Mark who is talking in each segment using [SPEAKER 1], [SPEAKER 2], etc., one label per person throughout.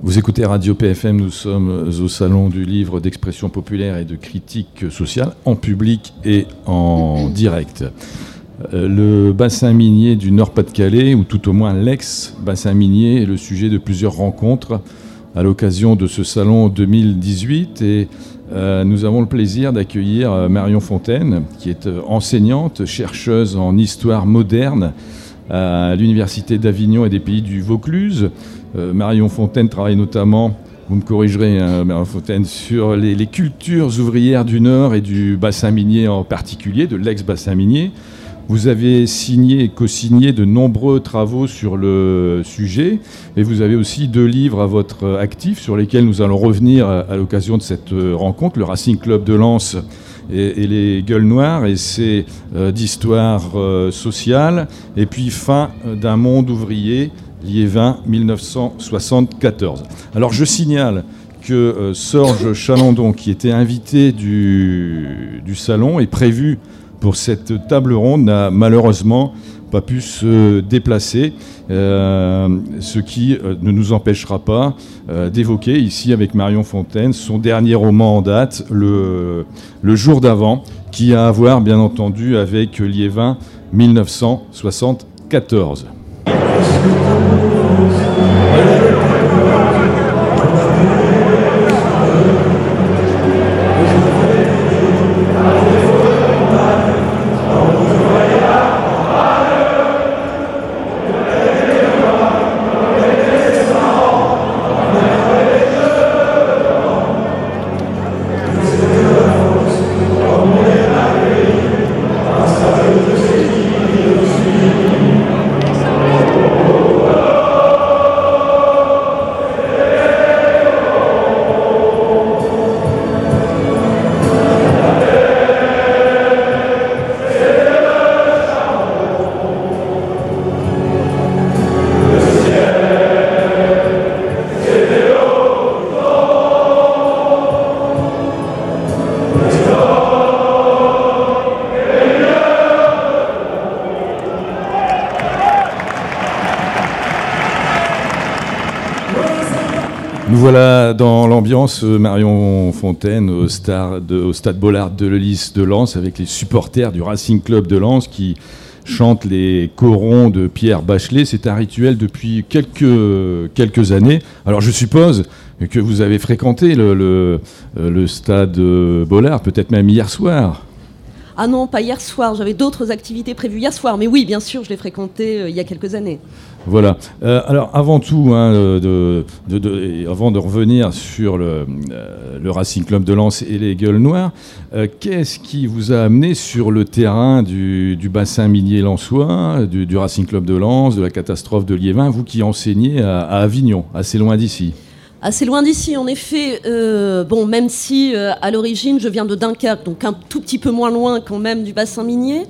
[SPEAKER 1] Vous écoutez Radio PFM, nous sommes au Salon du livre d'expression populaire et de critique sociale, en public et en direct. Le bassin minier du Nord-Pas-de-Calais, ou tout au moins l'ex-bassin minier, est le sujet de plusieurs rencontres à l'occasion de ce salon 2018. Et nous avons le plaisir d'accueillir Marion Fontaine, qui est enseignante, chercheuse en histoire moderne à l'Université d'Avignon et des Pays du Vaucluse. Marion Fontaine travaille notamment, vous me corrigerez, Marion Fontaine, sur les cultures ouvrières du Nord et du bassin minier en particulier, de l'ex-bassin minier. Vous avez signé et co-signé de nombreux travaux sur le sujet, et vous avez aussi 2 livres à votre actif sur lesquels nous allons revenir à l'occasion de cette rencontre, le Racing Club de Lens et les Gueules Noires, et c'est d'histoire sociale, et puis fin d'un monde ouvrier, Liévin, 1974. Alors je signale que Sorge Chalandon, qui était invité du salon, est prévu pour cette table ronde, n'a malheureusement pas pu se déplacer, ce qui ne nous empêchera pas d'évoquer ici avec Marion Fontaine son dernier roman en date, le jour d'avant, qui a à voir bien entendu avec Liévin 1974. Nous voilà dans l'ambiance, Marion Fontaine, au stade Bollard de l'Hélice de Lens, avec les supporters du Racing Club de Lens qui chantent les corons de Pierre Bachelet. C'est un rituel depuis quelques années. Alors je suppose que vous avez fréquenté le stade Bollard, peut-être même hier soir.
[SPEAKER 2] Ah non, pas hier soir, j'avais d'autres activités prévues hier soir, mais oui, bien sûr, je l'ai fréquenté il y a quelques années.
[SPEAKER 1] Voilà. Alors avant tout, avant de revenir sur le Racing Club de Lens et les Gueules Noires, qu'est-ce qui vous a amené sur le terrain du bassin minier lensois, du Racing Club de Lens, de la catastrophe de Liévin, vous qui enseignez à Avignon, assez loin d'ici?
[SPEAKER 2] Assez loin d'ici, en effet. Même si à l'origine je viens de Dunkerque, donc un tout petit peu moins loin quand même du bassin minier.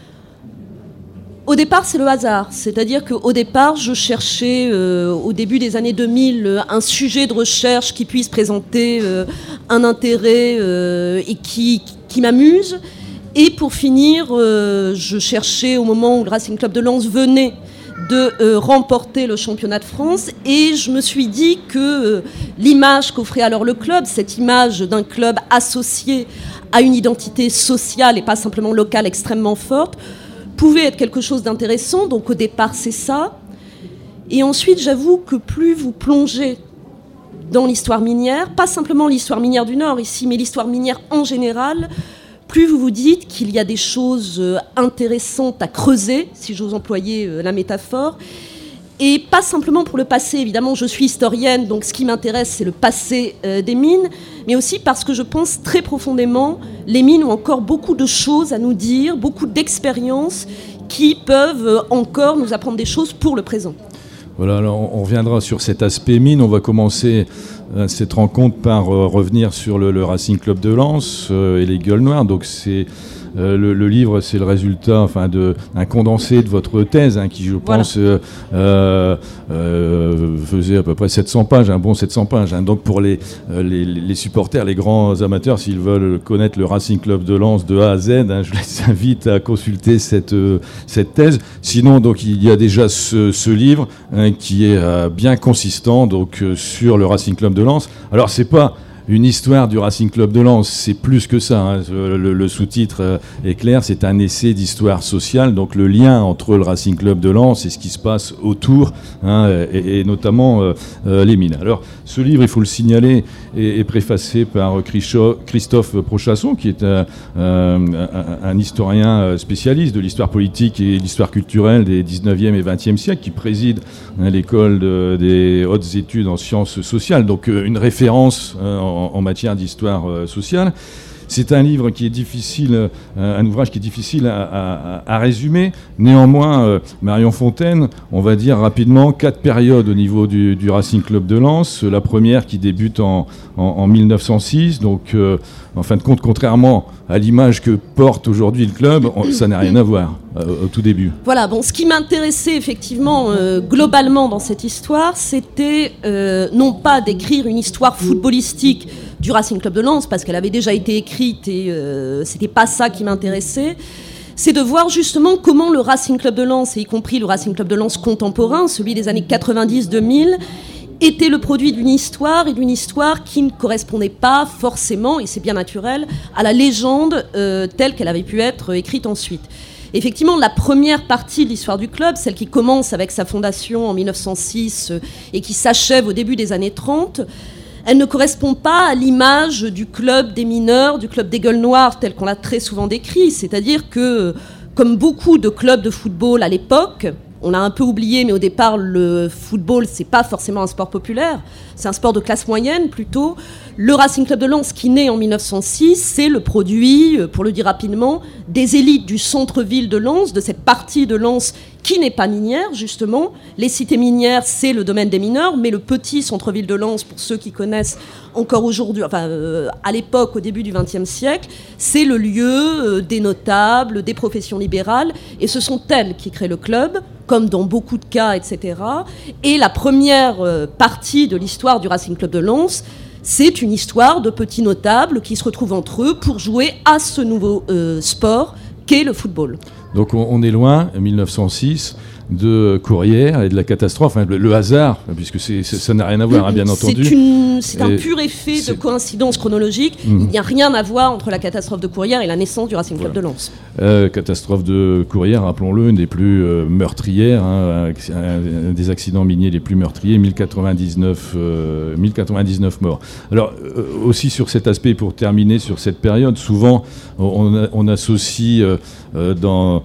[SPEAKER 2] Au départ, c'est le hasard. C'est-à-dire qu'au départ, je cherchais, au début des années 2000, un sujet de recherche qui puisse présenter un intérêt et qui m'amuse. Et pour finir, je cherchais, au moment où le Racing Club de Lens venait de remporter le championnat de France, et je me suis dit que l'image qu'offrait alors le club, cette image d'un club associé à une identité sociale et pas simplement locale extrêmement forte, pouvait être quelque chose d'intéressant. Donc au départ c'est ça, et ensuite j'avoue que plus vous plongez dans l'histoire minière, pas simplement l'histoire minière du Nord ici, mais l'histoire minière en général, plus vous vous dites qu'il y a des choses intéressantes à creuser, si j'ose employer la métaphore, et pas simplement pour le passé. Évidemment, je suis historienne, donc ce qui m'intéresse, c'est le passé des mines, mais aussi parce que je pense très profondément, les mines ont encore beaucoup de choses à nous dire, beaucoup d'expériences qui peuvent encore nous apprendre des choses pour le présent.
[SPEAKER 1] Voilà, alors on reviendra sur cet aspect mine. On va commencer cette rencontre par revenir sur le Racing Club de Lens et les Gueules Noires. Donc c'est le livre, c'est le résultat d'un condensé de votre thèse, qui je pense faisait à peu près 700 pages, un bon 700 pages. Hein. Donc pour les supporters, les grands amateurs, s'ils veulent connaître le Racing Club de Lens de A à Z, hein, je les invite à consulter cette thèse. Sinon, donc il y a déjà ce livre hein, qui est bien consistant donc sur le Racing Club de Lens. Alors c'est pas une histoire du Racing Club de Lens, c'est plus que ça. Hein. Le sous-titre est clair, c'est un essai d'histoire sociale, donc le lien entre le Racing Club de Lens et ce qui se passe autour, hein, et notamment les mines. Alors, ce livre, il faut le signaler, est préfacé par Christophe Prochasson, qui est un historien spécialiste de l'histoire politique et de l'histoire culturelle des 19e et 20e siècles, qui préside l'école des hautes études en sciences sociales, donc une référence en matière d'histoire sociale. C'est un livre qui est difficile, un ouvrage qui est difficile à résumer. Néanmoins, Marion Fontaine, on va dire rapidement 4 périodes au niveau du Racing Club de Lens. La première qui débute en 1906, donc en fin de compte, contrairement à l'image que porte aujourd'hui le club, ça n'a rien à voir au tout début.
[SPEAKER 2] Voilà, bon, ce qui m'intéressait effectivement globalement dans cette histoire, c'était non pas d'écrire une histoire footballistique du Racing Club de Lens, parce qu'elle avait déjà été écrite et c'était pas ça qui m'intéressait. C'est de voir justement comment le Racing Club de Lens, et y compris le Racing Club de Lens contemporain, celui des années 90-2000, était le produit d'une histoire, et d'une histoire qui ne correspondait pas forcément, et c'est bien naturel, à la légende telle qu'elle avait pu être écrite ensuite. Effectivement, la première partie de l'histoire du club, celle qui commence avec sa fondation en 1906 et qui s'achève au début des années 30, elle ne correspond pas à l'image du club des mineurs, du club des gueules noires, tel qu'on l'a très souvent décrit. C'est-à-dire que, comme beaucoup de clubs de football à l'époque, on l'a un peu oublié, mais au départ, le football, c'est pas forcément un sport populaire, c'est un sport de classe moyenne plutôt. Le Racing Club de Lens, qui naît en 1906, c'est le produit, pour le dire rapidement, des élites du centre-ville de Lens, de cette partie de Lens qui n'est pas minière, justement. Les cités minières, c'est le domaine des mineurs, mais le petit centre-ville de Lens, pour ceux qui connaissent encore aujourd'hui, enfin à l'époque, au début du XXe siècle, c'est le lieu des notables, des professions libérales, et ce sont elles qui créent le club, comme dans beaucoup de cas, etc. Et la première partie de l'histoire du Racing Club de Lens, c'est une histoire de petits notables qui se retrouvent entre eux pour jouer à ce nouveau sport qu'est le football.
[SPEAKER 1] Donc on est loin, 1906, de Courrières et de la catastrophe, hein, le hasard, puisque ça n'a rien à voir, hein, bien entendu.
[SPEAKER 2] C'est un pur effet de coïncidence chronologique. Il n'y a rien à voir entre la catastrophe de Courrières et la naissance du Racing Club de Lens.
[SPEAKER 1] Catastrophe de Courrières, rappelons-le, une des plus meurtrières, hein, un des accidents miniers les plus meurtriers, 1099 morts. Alors, aussi sur cet aspect, pour terminer sur cette période, souvent on associe dans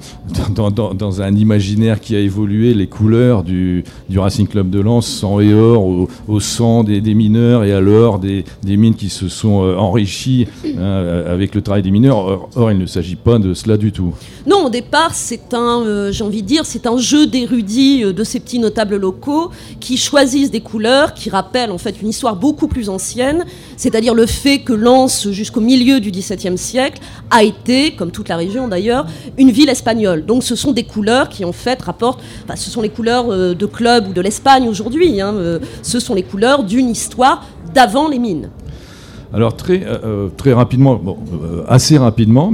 [SPEAKER 1] un imaginaire qui a évolué les couleurs du Racing Club de Lens, sang et or, au sang des mineurs et à l'or des mines qui se sont enrichies avec le travail des mineurs. Or, il ne s'agit pas de cela du tout.
[SPEAKER 2] Non, au départ, c'est un jeu d'érudits de ces petits notables locaux qui choisissent des couleurs qui rappellent en fait une histoire beaucoup plus ancienne, c'est-à-dire le fait que Lens, jusqu'au milieu du XVIIe siècle, a été, comme toute la région d'ailleurs, une ville espagnole. Donc ce sont des couleurs qui en fait rapportent, ce sont les couleurs de club ou de l'Espagne aujourd'hui, hein, ce sont les couleurs d'une histoire d'avant les mines.
[SPEAKER 1] Alors très rapidement, assez rapidement,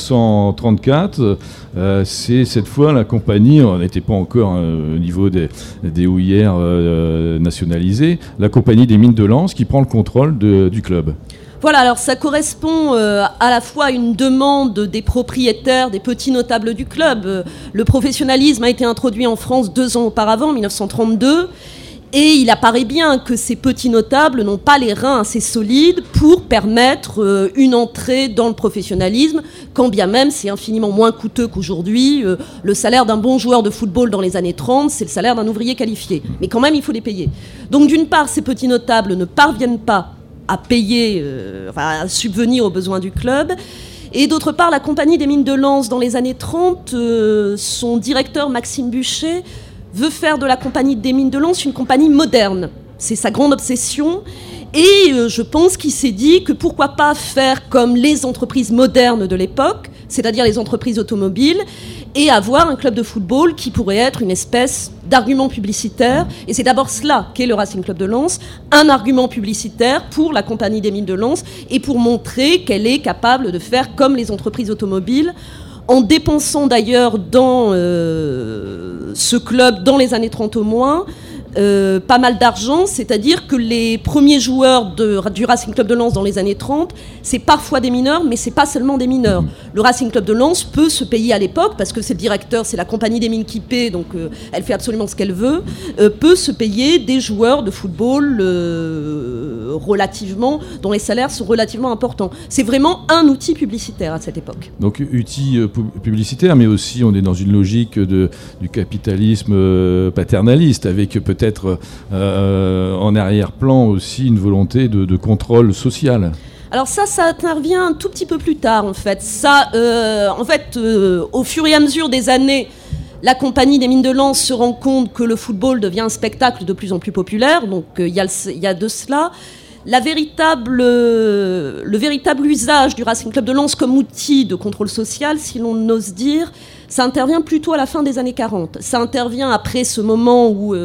[SPEAKER 1] 1934, c'est cette fois la compagnie, on n'était pas encore au niveau des houillères nationalisées, la compagnie des mines de Lens qui prend le contrôle du club.
[SPEAKER 2] Voilà, alors ça correspond à la fois à une demande des propriétaires, des petits notables du club. Le professionnalisme a été introduit en France 2 ans auparavant, en 1932. Et il apparaît bien que ces petits notables n'ont pas les reins assez solides pour permettre une entrée dans le professionnalisme, quand bien même c'est infiniment moins coûteux qu'aujourd'hui. Le salaire d'un bon joueur de football dans les années 30, c'est le salaire d'un ouvrier qualifié. Mais quand même, il faut les payer. Donc d'une part, ces petits notables ne parviennent pas à payer, à subvenir aux besoins du club. Et d'autre part, la compagnie des mines de Lens, dans les années 30, son directeur Maxime Buchet veut faire de la compagnie des mines de Lens une compagnie moderne. C'est sa grande obsession. Et je pense qu'il s'est dit que pourquoi pas faire comme les entreprises modernes de l'époque, c'est-à-dire les entreprises automobiles, et avoir un club de football qui pourrait être une espèce d'argument publicitaire. Et c'est d'abord cela qu'est le Racing Club de Lens, un argument publicitaire pour la Compagnie des Mines de Lens et pour montrer qu'elle est capable de faire comme les entreprises automobiles, en dépensant d'ailleurs dans ce club, dans les années 30 au moins, pas mal d'argent, c'est-à-dire que les premiers joueurs du Racing Club de Lens dans les années 30, c'est parfois des mineurs, mais c'est pas seulement des mineurs. Le Racing Club de Lens peut se payer à l'époque, parce que c'est le directeur, c'est la Compagnie des Mines qui paie, donc elle fait absolument ce qu'elle veut, peut se payer des joueurs de football dont les salaires sont relativement importants. C'est vraiment un outil publicitaire à cette époque.
[SPEAKER 1] Donc outil publicitaire, mais aussi on est dans une logique du capitalisme paternaliste, avec peut-être en arrière-plan aussi une volonté de contrôle social.
[SPEAKER 2] Alors ça intervient un tout petit peu plus tard en fait. Au fur et à mesure des années, la Compagnie des Mines de Lens se rend compte que le football devient un spectacle de plus en plus populaire, donc il y a de cela. Le véritable usage du Racing Club de Lens comme outil de contrôle social, si l'on ose dire, ça intervient plutôt à la fin des années 40. Ça intervient après ce moment où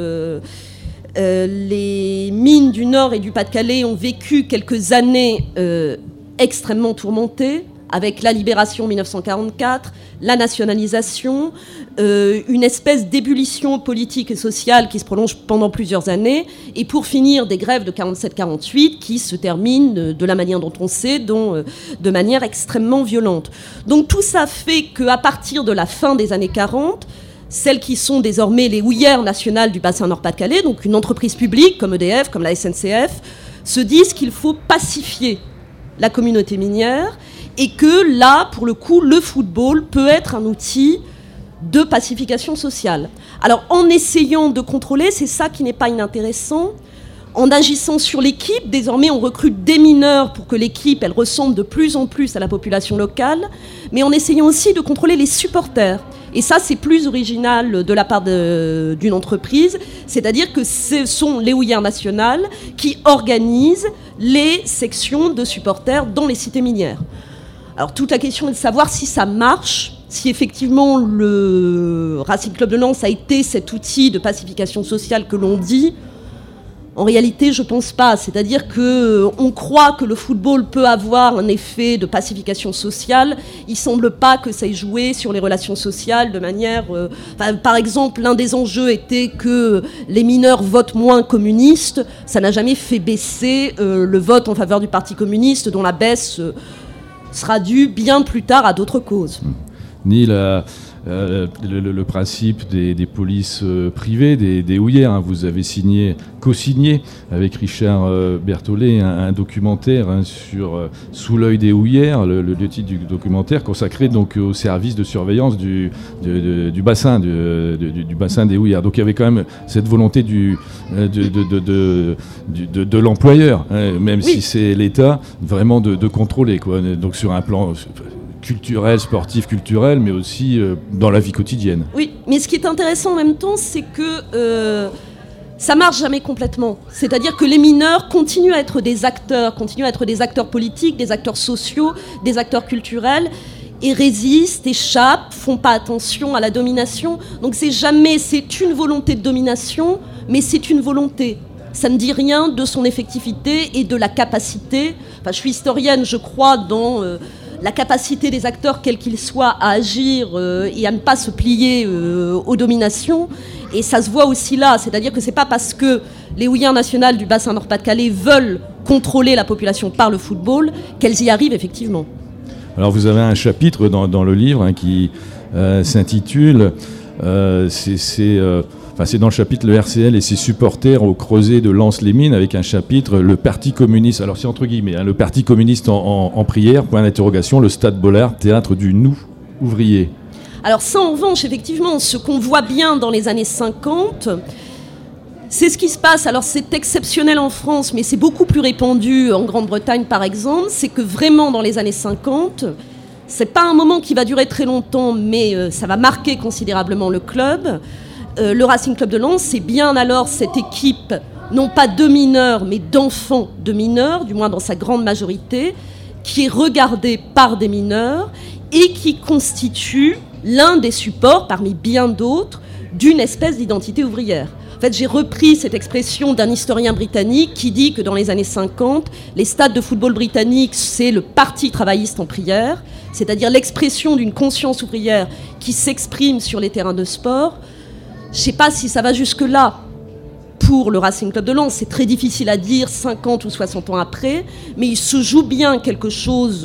[SPEAKER 2] les mines du Nord et du Pas-de-Calais ont vécu quelques années extrêmement tourmentées, avec la libération en 1944, la nationalisation, une espèce d'ébullition politique et sociale qui se prolonge pendant plusieurs années, et pour finir des grèves de 47-48 qui se terminent de la manière dont on sait, de manière extrêmement violente. Donc tout ça fait qu'à partir de la fin des années 40, celles qui sont désormais les houillères nationales du bassin Nord-Pas-de-Calais, donc une entreprise publique comme EDF, comme la SNCF, se disent qu'il faut pacifier la communauté minière, et que là, pour le coup, le football peut être un outil de pacification sociale. Alors, en essayant de contrôler, c'est ça qui n'est pas inintéressant, en agissant sur l'équipe, désormais on recrute des mineurs pour que l'équipe, elle ressemble de plus en plus à la population locale, mais en essayant aussi de contrôler les supporters. Et ça, c'est plus original de la part d'une entreprise, c'est-à-dire que ce sont les houillères nationales qui organisent les sections de supporters dans les cités minières. Alors toute la question est de savoir si ça marche, si effectivement le Racing Club de Lens a été cet outil de pacification sociale que l'on dit. En réalité, je ne pense pas. C'est-à-dire qu'on croit que le football peut avoir un effet de pacification sociale. Il ne semble pas que ça ait joué sur les relations sociales de manière... par exemple, l'un des enjeux était que les mineurs votent moins communistes. Ça n'a jamais fait baisser le vote en faveur du Parti communiste, dont la baisse sera due bien plus tard à d'autres causes.
[SPEAKER 1] Ni le principe des polices privées, des houillères. Hein. Vous avez co-signé avec Richard Berthollet un documentaire sur Sous l'œil des houillères, le titre du documentaire consacré donc au service de surveillance du bassin du bassin des houillères. Donc il y avait quand même cette volonté de l'employeur, hein, même si c'est l'État, vraiment de contrôler, quoi. Donc sur un plan culturel, sportif, culturel, mais aussi dans la vie quotidienne.
[SPEAKER 2] Oui, mais ce qui est intéressant en même temps, c'est que ça marche jamais complètement. C'est-à-dire que les mineurs continuent à être des acteurs politiques, des acteurs sociaux, des acteurs culturels, et résistent, échappent, font pas attention à la domination. Donc c'est une volonté de domination, mais c'est une volonté. Ça ne dit rien de son effectivité et de la capacité. Enfin, je suis historienne, je crois dans la capacité des acteurs, quels qu'ils soient, à agir et à ne pas se plier aux dominations. Et ça se voit aussi là, c'est-à-dire que c'est pas parce que les houillères nationales du bassin Nord-Pas-de-Calais veulent contrôler la population par le football qu'elles y arrivent effectivement.
[SPEAKER 1] Alors vous avez un chapitre dans le livre, hein, qui s'intitule c'est dans le chapitre le RCL et ses supporters au creuset de Lens-les-Mines, avec un chapitre le Parti communiste, alors c'est entre guillemets, hein, le Parti communiste en prière, point d'interrogation, le Stade Bollaert, théâtre du nous ouvrier.
[SPEAKER 2] Alors ça, en revanche, effectivement, ce qu'on voit bien dans les années 50, c'est ce qui se passe. Alors c'est exceptionnel en France, mais c'est beaucoup plus répandu en Grande-Bretagne, par exemple. C'est que vraiment, dans les années 50, c'est pas un moment qui va durer très longtemps, mais ça va marquer considérablement le club. Le Racing Club de Lens, c'est bien alors cette équipe, non pas de mineurs, mais d'enfants de mineurs, du moins dans sa grande majorité, qui est regardée par des mineurs et qui constitue l'un des supports, parmi bien d'autres, d'une espèce d'identité ouvrière. En fait, j'ai repris cette expression d'un historien britannique qui dit que dans les années 50, les stades de football britanniques, c'est le parti travailliste en prière, c'est-à-dire l'expression d'une conscience ouvrière qui s'exprime sur les terrains de sport. Je ne sais pas si ça va jusque-là pour le Racing Club de Lens, c'est très difficile à dire 50 ou 60 ans après, mais il se joue bien quelque chose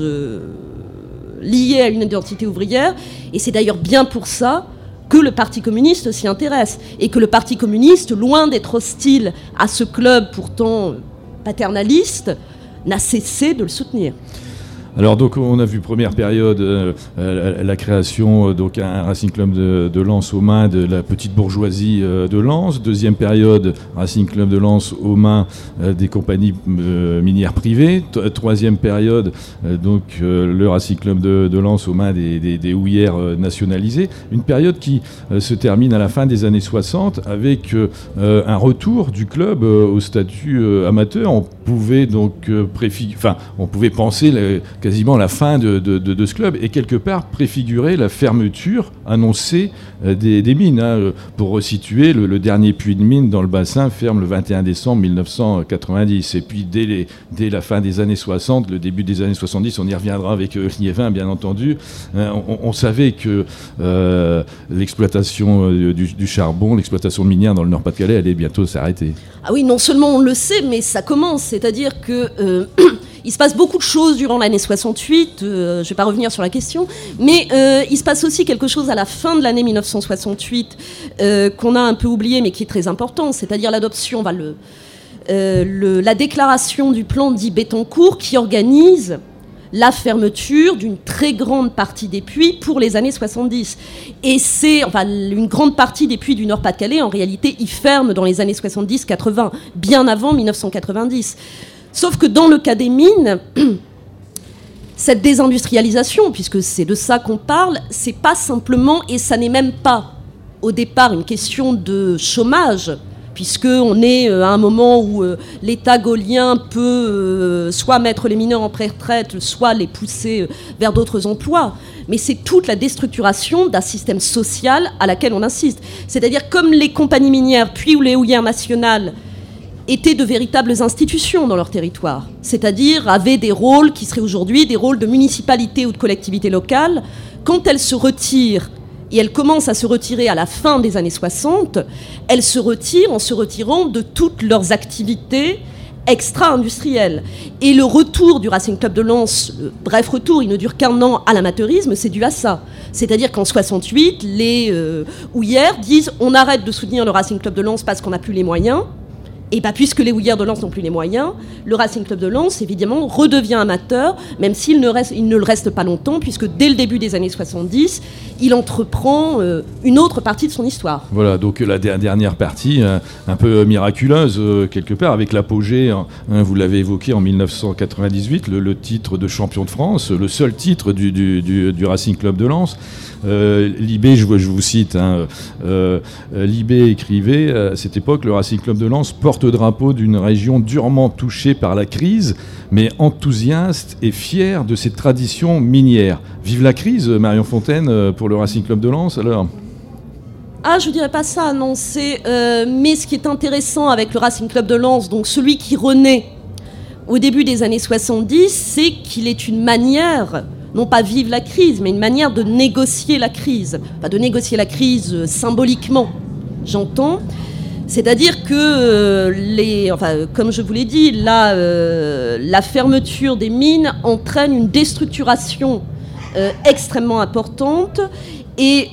[SPEAKER 2] lié à une identité ouvrière, et c'est d'ailleurs bien pour ça que le Parti communiste s'y intéresse, et que le Parti communiste, loin d'être hostile à ce club pourtant paternaliste, n'a cessé de le soutenir.
[SPEAKER 1] Alors donc on a vu première période la création donc un Racing Club de Lens aux mains de la petite bourgeoisie de Lens. Deuxième période Racing Club de Lens aux mains des compagnies minières privées. Troisième période donc le Racing Club de Lens aux mains des houillères nationalisées. Une période qui se termine à la fin des années 60 avec un retour du club au statut amateur. On pouvait donc on pouvait penser quasiment la fin de ce club et quelque part préfigurer la fermeture annoncée des mines. Pour resituer, le dernier puits de mine dans le bassin ferme le 21 décembre 1990. Et puis dès la fin des années 60, le début des années 70, on y reviendra avec Liévin bien entendu, on savait que l'exploitation du charbon, l'exploitation minière dans le Nord-Pas-de-Calais allait bientôt s'arrêter.
[SPEAKER 2] Ah oui, non seulement on le sait, mais ça commence. C'est-à-dire que il se passe beaucoup de choses durant l'année 68, je ne vais pas revenir sur la question, mais il se passe aussi quelque chose à la fin de l'année 1968 qu'on a un peu oublié, mais qui est très important, c'est-à-dire l'adoption, la déclaration du plan dit Bettencourt qui organise la fermeture d'une très grande partie des puits pour les années 70. Et une grande partie des puits du Nord-Pas-de-Calais, en réalité, ils ferment dans les années 70-80, bien avant 1990. Sauf que dans le cas des mines, cette désindustrialisation, puisque c'est de ça qu'on parle, c'est pas simplement, et ça n'est même pas au départ une question de chômage, puisqu'on est à un moment où l'État gaulien peut soit mettre les mineurs en pré-retraite, soit les pousser vers d'autres emplois. Mais c'est toute la déstructuration d'un système social à laquelle on insiste. C'est-à-dire comme les compagnies minières, puis les houillères nationales, étaient de véritables institutions dans leur territoire, c'est-à-dire avaient des rôles qui seraient aujourd'hui des rôles de municipalité ou de collectivité locale. Quand elles se retirent, et elles commencent à se retirer à la fin des années 60, elles se retirent en se retirant de toutes leurs activités extra-industrielles. Et le retour du Racing Club de Lens, le bref retour, il ne dure qu'un an à l'amateurisme, c'est dû à ça. C'est-à-dire qu'en 68, les houillères disent on arrête de soutenir le Racing Club de Lens parce qu'on n'a plus les moyens. Et puisque les houillères de Lens n'ont plus les moyens, le Racing Club de Lens, évidemment, redevient amateur, même s'il ne le reste pas longtemps, puisque dès le début des années 70, il entreprend une autre partie de son histoire.
[SPEAKER 1] Voilà, donc la dernière partie, un peu miraculeuse, quelque part, avec l'apogée, vous l'avez évoqué, en 1998, le titre de champion de France, le seul titre du Racing Club de Lens. Libé, je vous cite, Libé écrivait, à cette époque, le Racing Club de Lens porte-drapeau d'une région durement touchée par la crise, mais enthousiaste et fier de ses traditions minières. Vive la crise, Marion Fontaine, pour le Racing Club de Lens, alors ?
[SPEAKER 2] Ah, je dirais pas ça, non. Mais ce qui est intéressant avec le Racing Club de Lens, donc celui qui renaît au début des années 70, c'est qu'il est une manière, non pas vivre la crise, mais une manière de négocier la crise. Pas de négocier la crise symboliquement, j'entends. C'est-à-dire que, comme je vous l'ai dit, la fermeture des mines entraîne une déstructuration extrêmement importante et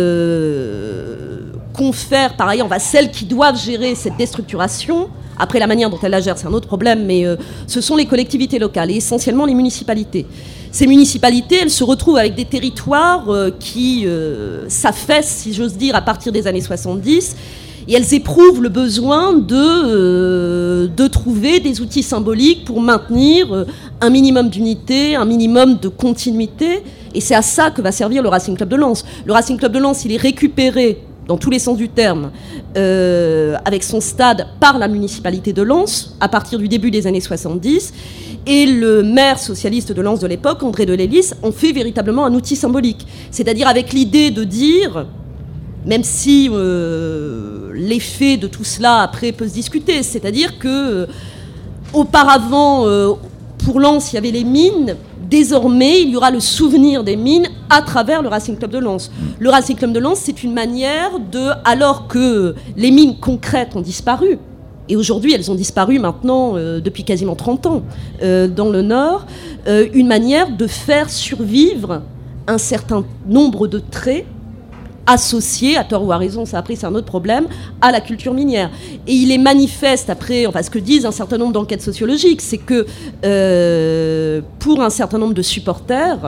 [SPEAKER 2] confère par ailleurs, celles qui doivent gérer cette déstructuration. Après, la manière dont elles la gèrent, c'est un autre problème, mais ce sont les collectivités locales et essentiellement les municipalités. Ces municipalités, elles se retrouvent avec des territoires qui s'affaissent, si j'ose dire, à partir des années 70, et elles éprouvent le besoin de trouver des outils symboliques pour maintenir un minimum d'unité, un minimum de continuité, et c'est à ça que va servir le Racing Club de Lens. Le Racing Club de Lens, il est récupéré dans tous les sens du terme, avec son stade par la municipalité de Lens, à partir du début des années 70. Et le maire socialiste de Lens de l'époque, André Delélis, en fait véritablement un outil symbolique. C'est-à-dire avec l'idée de dire, même si l'effet de tout cela après peut se discuter, c'est-à-dire que auparavant, pour Lens, il y avait les mines. Désormais, il y aura le souvenir des mines à travers le Racing Club de Lens. Le Racing Club de Lens, c'est une manière de, alors que les mines concrètes ont disparu, et aujourd'hui elles ont disparu maintenant depuis quasiment 30 ans dans le Nord, une manière de faire survivre un certain nombre de traits associés, à tort ou à raison, ça après c'est un autre problème, à la culture minière. Et il est manifeste après, enfin ce que disent un certain nombre d'enquêtes sociologiques, c'est que pour un certain nombre de supporters,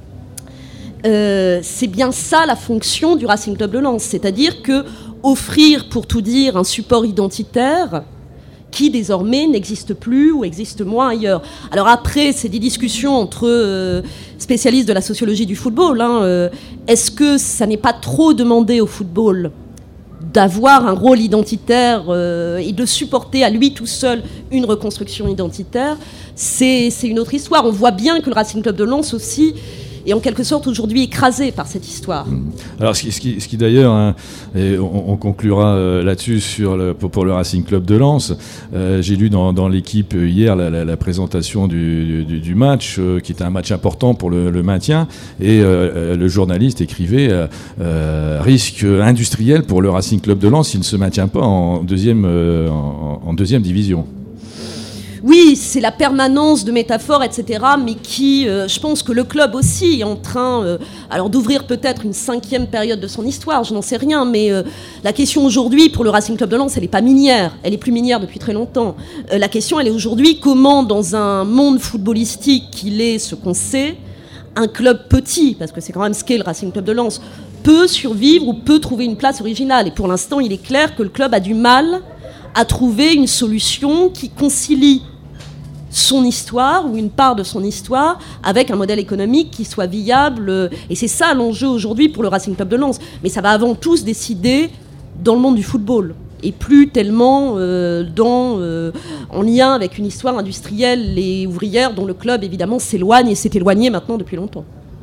[SPEAKER 2] c'est bien ça la fonction du Racing Club de Lens, c'est-à-dire que offrir, pour tout dire, un support identitaire qui désormais n'existe plus ou existe moins ailleurs. Alors après, c'est des discussions entre spécialistes de la sociologie du football. Est-ce que ça n'est pas trop demandé au football d'avoir un rôle identitaire et de supporter à lui tout seul une reconstruction identitaire? C'est une autre histoire. On voit bien que le Racing Club de Lens aussi est en quelque sorte aujourd'hui écrasé par cette histoire.
[SPEAKER 1] Alors ce qui d'ailleurs, hein, et on conclura là-dessus pour le Racing Club de Lens, j'ai lu dans l'équipe hier la présentation du match, qui était un match important pour le maintien, et le journaliste écrivait risque industriel pour le Racing Club de Lens s'il ne se maintient pas en deuxième division.
[SPEAKER 2] Oui, c'est la permanence de métaphores, etc., mais qui, je pense que le club aussi est en train alors d'ouvrir peut-être une 5e période de son histoire, je n'en sais rien, mais la question aujourd'hui pour le Racing Club de Lens, elle n'est pas minière, elle est plus minière depuis très longtemps. La question, elle est aujourd'hui comment, dans un monde footballistique qu'il est ce qu'on sait, un club petit, parce que c'est quand même ce qu'est le Racing Club de Lens, peut survivre ou peut trouver une place originale. Et pour l'instant, il est clair que le club a du mal à trouver une solution qui concilie son histoire ou une part de son histoire avec un modèle économique qui soit viable. Et c'est ça l'enjeu aujourd'hui pour le Racing Club de Lens. Mais ça va avant tout se décider dans le monde du football et plus tellement en lien avec une histoire industrielle et ouvrière dont le club évidemment s'éloigne et s'est éloigné maintenant depuis longtemps.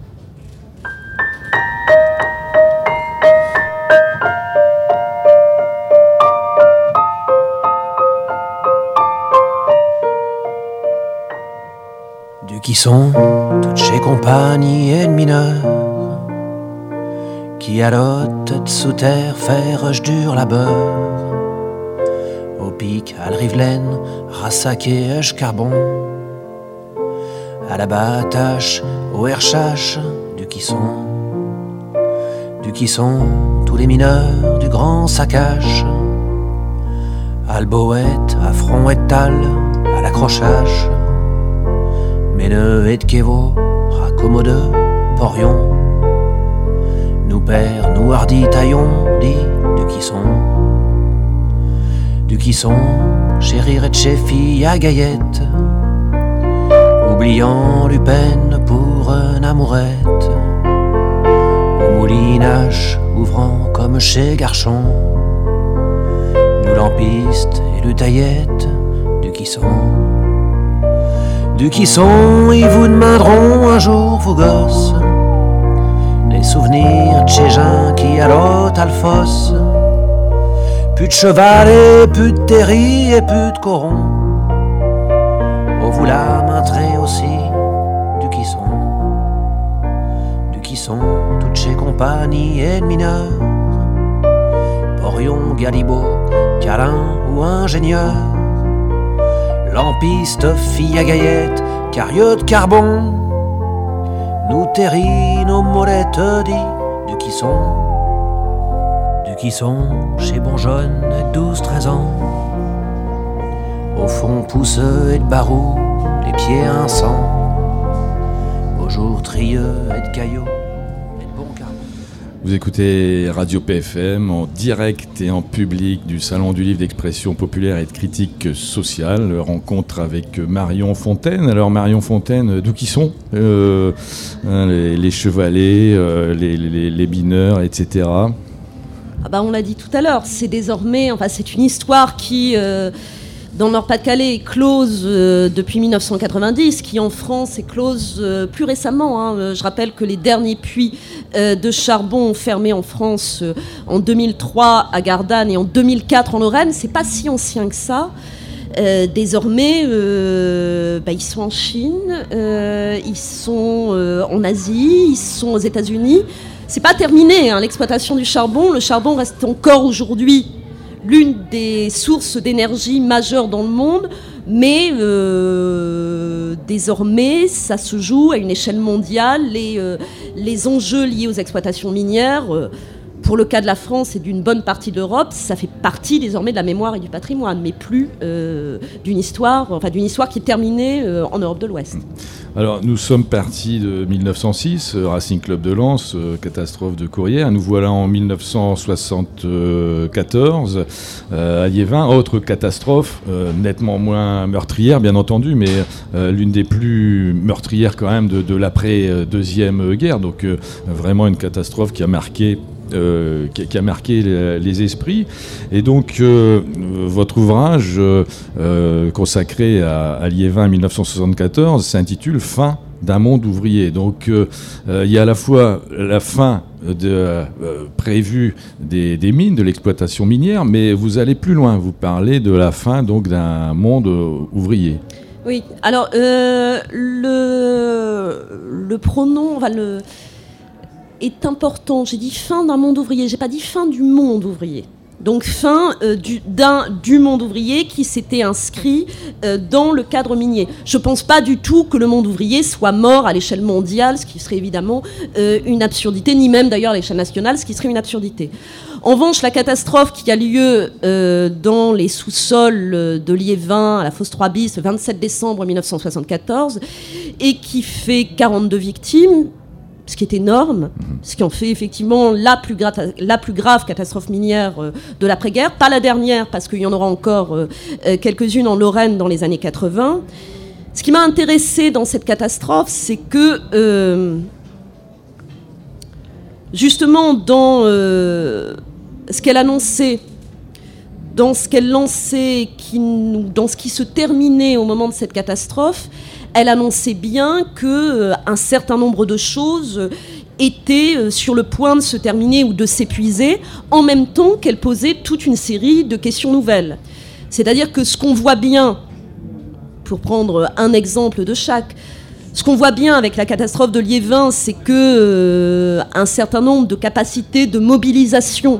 [SPEAKER 3] Qui sont toutes ces compagnies et mineurs qui allottent sous terre, faire dur labeur au pic, à la Rivelaine, Rassaquet, Charbon, à la Batache, au Herchache, du qui sont tous les mineurs du grand saccage, à Alboët, à Front et Tal, à l'accrochage. Méneux et de Kévo, Racommode, Porion, nous pères, nous hardis taillons, dit du qui sont, chez Rire et de chez Fille à Gaillette, oubliant Lupin pour une amourette, au moulinage, ouvrant comme chez Garchon, nous lampistes et le taillette, du qui sont, ils vous demanderont un jour, vos gosses, les souvenirs de chez Jean qui allotent à le fosse. Plus de cheval et plus de terri et plus de coron. Oh, vous la maintrez aussi, du qui sont, toutes chez compagnies et de mineurs. Porion, Galibot, Calin ou ingénieur. Lampiste, fille à Gaillette, Carieux de Carbon, nous terri, nos molettes dit, du qui sont, chez Bonjeune, 12-13 ans, au fond pousseux et de barou, les pieds un sang, au jour trieux et de caillots.
[SPEAKER 1] Vous écoutez Radio PFM en direct et en public du Salon du Livre d'Expression Populaire et de Critique Sociale. Rencontre avec Marion Fontaine. Alors Marion Fontaine, d'où qui sont les chevalets, les mineurs, etc.
[SPEAKER 2] On l'a dit tout à l'heure, c'est désormais, c'est une histoire qui dans le Nord-Pas-de-Calais est close depuis 1990, qui en France est close plus récemment. Je rappelle que les derniers puits de charbon ont fermé en France en 2003 à Gardanne et en 2004 en Lorraine. C'est pas si ancien que ça. Désormais, ils sont en Chine, ils sont en Asie, ils sont aux États-Unis. C'est pas terminé, l'exploitation du charbon. Le charbon reste encore aujourd'hui l'une des sources d'énergie majeures dans le monde, mais désormais, ça se joue à une échelle mondiale. Les enjeux liés aux exploitations minières, pour le cas de la France et d'une bonne partie de l'Europe, ça fait partie désormais de la mémoire et du patrimoine, mais plus d'une histoire qui est terminée en Europe de l'Ouest.
[SPEAKER 1] Alors, nous sommes partis de 1906, Racing Club de Lens, catastrophe de Courrières. Nous voilà en 1974, à Liévin, autre catastrophe, nettement moins meurtrière, bien entendu, mais l'une des plus meurtrières quand même de l'après-deuxième guerre. Donc, vraiment une catastrophe qui a marqué les esprits. Et donc, votre ouvrage consacré à Liévin 1974 s'intitule « Fin d'un monde ouvrier ». Donc, il y a à la fois la fin prévue des mines, de l'exploitation minière, mais vous allez plus loin. Vous parlez de la fin donc d'un monde ouvrier.
[SPEAKER 2] Oui. Alors, le pronom, est important. J'ai dit fin d'un monde ouvrier, j'ai pas dit fin du monde ouvrier. Donc fin du monde ouvrier qui s'était inscrit dans le cadre minier. Je pense pas du tout que le monde ouvrier soit mort à l'échelle mondiale, ce qui serait évidemment une absurdité, ni même d'ailleurs à l'échelle nationale, ce qui serait une absurdité. En revanche, la catastrophe qui a lieu dans les sous-sols de Liévin, à la fosse 3 bis, le 27 décembre 1974, et qui fait 42 victimes, ce qui est énorme, ce qui en fait effectivement la plus grave catastrophe minière de l'après-guerre. Pas la dernière, parce qu'il y en aura encore quelques-unes en Lorraine dans les années 80. Ce qui m'a intéressé dans cette catastrophe, c'est que justement dans ce qu'elle annonçait, dans ce qu'elle lançait, dans ce qui se terminait au moment de cette catastrophe, elle annonçait bien qu'un certain nombre de choses étaient sur le point de se terminer ou de s'épuiser, en même temps qu'elle posait toute une série de questions nouvelles. C'est-à-dire que ce qu'on voit bien, pour prendre un exemple de chaque, ce qu'on voit bien avec la catastrophe de Liévin, c'est que un certain nombre de capacités de mobilisation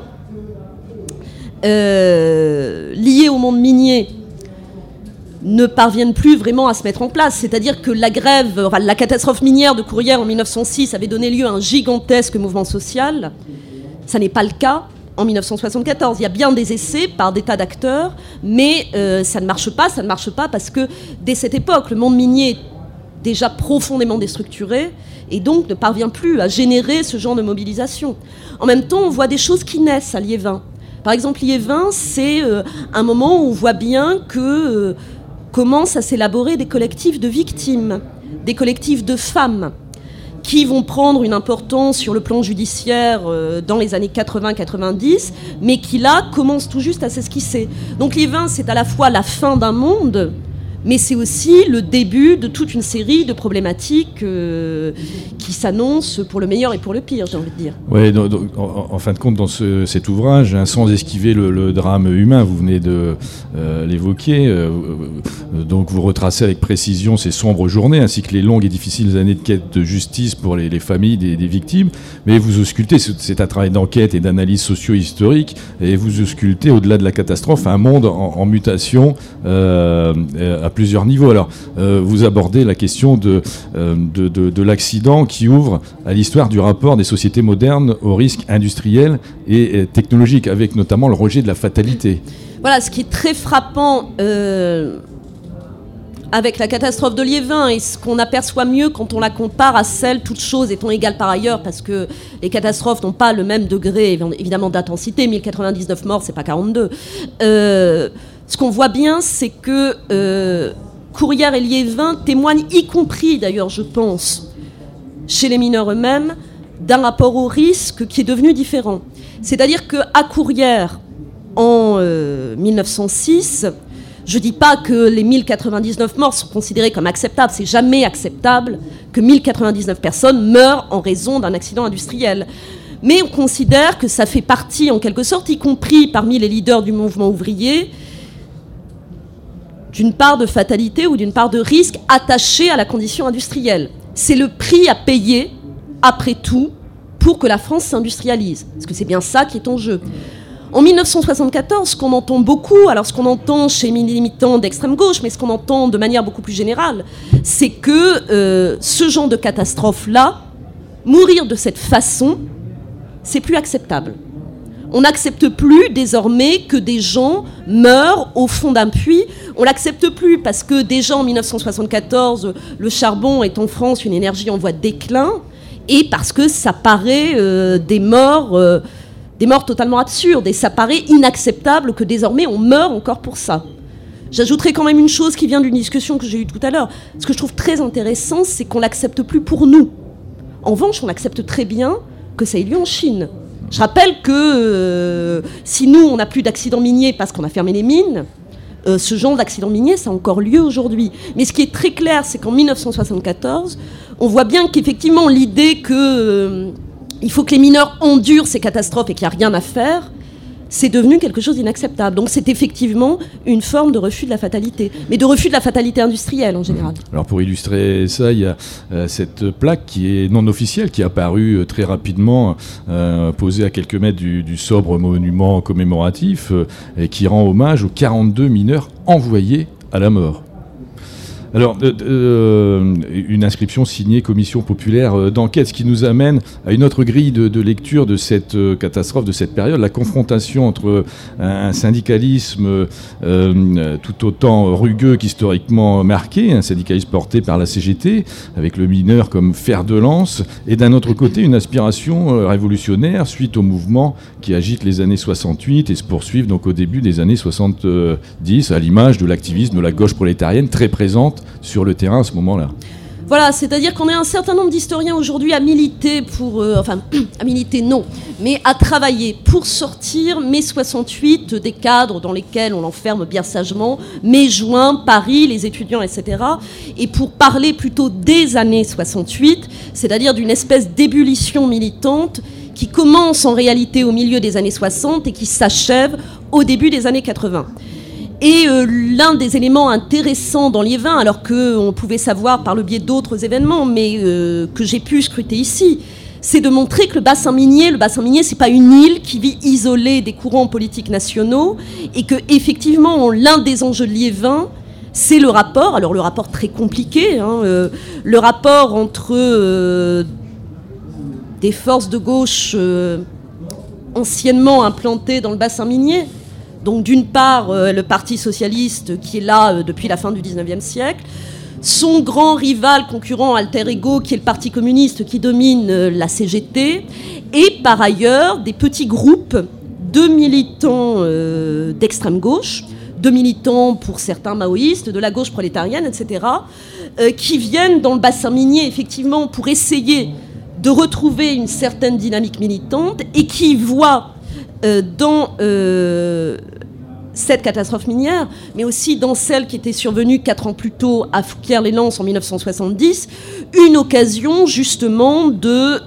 [SPEAKER 2] liées au monde minier ne parviennent plus vraiment à se mettre en place. C'est-à-dire que la catastrophe minière de Courrières en 1906 avait donné lieu à un gigantesque mouvement social. Ça n'est pas le cas en 1974. Il y a bien des essais par des tas d'acteurs, mais ça ne marche pas parce que dès cette époque, le monde minier est déjà profondément déstructuré et donc ne parvient plus à générer ce genre de mobilisation. En même temps, on voit des choses qui naissent à Liévin. Par exemple, Liévin, c'est un moment où on voit bien que commencent à s'élaborer des collectifs de victimes, des collectifs de femmes qui vont prendre une importance sur le plan judiciaire dans les années 80-90, mais qui là commencent tout juste à s'esquisser. Donc Liévin, c'est à la fois la fin d'un monde, mais c'est aussi le début de toute une série de problématiques qui s'annoncent pour le meilleur et pour le pire, j'ai envie de dire.
[SPEAKER 1] Oui, en fin de compte, dans cet ouvrage, sans esquiver le drame humain, vous venez de l'évoquer, donc vous retracez avec précision ces sombres journées, ainsi que les longues et difficiles années de quête de justice pour les familles des victimes, mais vous auscultez, c'est un travail d'enquête et d'analyse socio-historique, et vous auscultez, au-delà de la catastrophe, un monde en mutation à plusieurs niveaux. Alors, vous abordez la question de l'accident qui ouvre à l'histoire du rapport des sociétés modernes aux risques industriels et technologiques, avec notamment le rejet de la fatalité.
[SPEAKER 2] Voilà, ce qui est très frappant avec la catastrophe de Liévin, et ce qu'on aperçoit mieux quand on la compare à celle, toutes choses étant égales par ailleurs, parce que les catastrophes n'ont pas le même degré, évidemment, d'intensité. 1099 morts, c'est pas 42. Ce qu'on voit bien, c'est que Courrières et Liévin témoignent, y compris d'ailleurs, je pense, chez les mineurs eux-mêmes, d'un rapport au risque qui est devenu différent. C'est-à-dire qu'à Courrières, en 1906, Je ne dis pas que les 1099 morts sont considérés comme acceptables. C'est jamais acceptable que 1099 personnes meurent en raison d'un accident industriel. Mais on considère que ça fait partie, en quelque sorte, y compris parmi les leaders du mouvement ouvrier, d'une part de fatalité ou d'une part de risque attachée à la condition industrielle. C'est le prix à payer, après tout, pour que la France s'industrialise. Parce que c'est bien ça qui est en jeu. En 1974, ce qu'on entend beaucoup, alors ce qu'on entend chez les militants d'extrême gauche, mais ce qu'on entend de manière beaucoup plus générale, c'est que ce genre de catastrophe-là, mourir de cette façon, c'est plus acceptable. On n'accepte plus désormais que des gens meurent au fond d'un puits. On l'accepte plus parce que déjà en 1974, le charbon est en France une énergie en voie de déclin, et parce que ça paraît des morts totalement absurdes, et ça paraît inacceptable que désormais on meure encore pour ça. J'ajouterai quand même une chose qui vient d'une discussion que j'ai eue tout à l'heure. Ce que je trouve très intéressant, c'est qu'on l'accepte plus pour nous. En revanche, on accepte très bien que ça ait lieu en Chine. Je rappelle que si nous, on n'a plus d'accidents miniers parce qu'on a fermé les mines, ce genre d'accident minier, ça a encore lieu aujourd'hui. Mais ce qui est très clair, c'est qu'en 1974, on voit bien qu'effectivement, l'idée qu'il faut que les mineurs endurent ces catastrophes et qu'il n'y a rien à faire, c'est devenu quelque chose d'inacceptable. Donc c'est effectivement une forme de refus de la fatalité, mais de refus de la fatalité industrielle en général.
[SPEAKER 1] Alors pour illustrer ça, il y a cette plaque qui est non officielle, qui est apparue très rapidement, posée à quelques mètres du sobre monument commémoratif, et qui rend hommage aux 42 mineurs envoyés à la mort. Alors, une inscription signée Commission populaire d'enquête, ce qui nous amène à une autre grille de lecture de cette catastrophe, de cette période, la confrontation entre un syndicalisme tout autant rugueux qu'historiquement marqué, un syndicalisme porté par la CGT, avec le mineur comme fer de lance, et d'un autre côté, une aspiration révolutionnaire suite au mouvement qui agite les années 68 et se poursuivent donc au début des années 70, à l'image de l'activisme de la gauche prolétarienne très présente sur le terrain à ce moment-là.
[SPEAKER 2] Voilà, c'est-à-dire qu'on est un certain nombre d'historiens aujourd'hui à militer pour... à militer, non, mais à travailler pour sortir mai 68 des cadres dans lesquels on l'enferme bien sagement, mai-juin, Paris, les étudiants, etc. Et pour parler plutôt des années 68, c'est-à-dire d'une espèce d'ébullition militante qui commence en réalité au milieu des années 60 et qui s'achève au début des années 80. Et l'un des éléments intéressants dans Liévin, alors qu'on pouvait savoir par le biais d'autres événements, mais que j'ai pu scruter ici, c'est de montrer que le bassin minier, c'est pas une île qui vit isolée des courants politiques nationaux, et que effectivement l'un des enjeux de Liévin, c'est le rapport, alors le rapport très compliqué, le rapport entre des forces de gauche anciennement implantées dans le bassin minier. Donc d'une part, le Parti socialiste qui est là depuis la fin du XIXe siècle, son grand rival concurrent alter ego qui est le Parti communiste qui domine la CGT, et par ailleurs des petits groupes de militants d'extrême gauche, de militants pour certains maoïstes, de la gauche prolétarienne, etc., qui viennent dans le bassin minier effectivement pour essayer de retrouver une certaine dynamique militante et qui voient dans cette catastrophe minière, mais aussi dans celle qui était survenue 4 ans plus tôt à Fouquier-les-Lances en 1970, une occasion justement de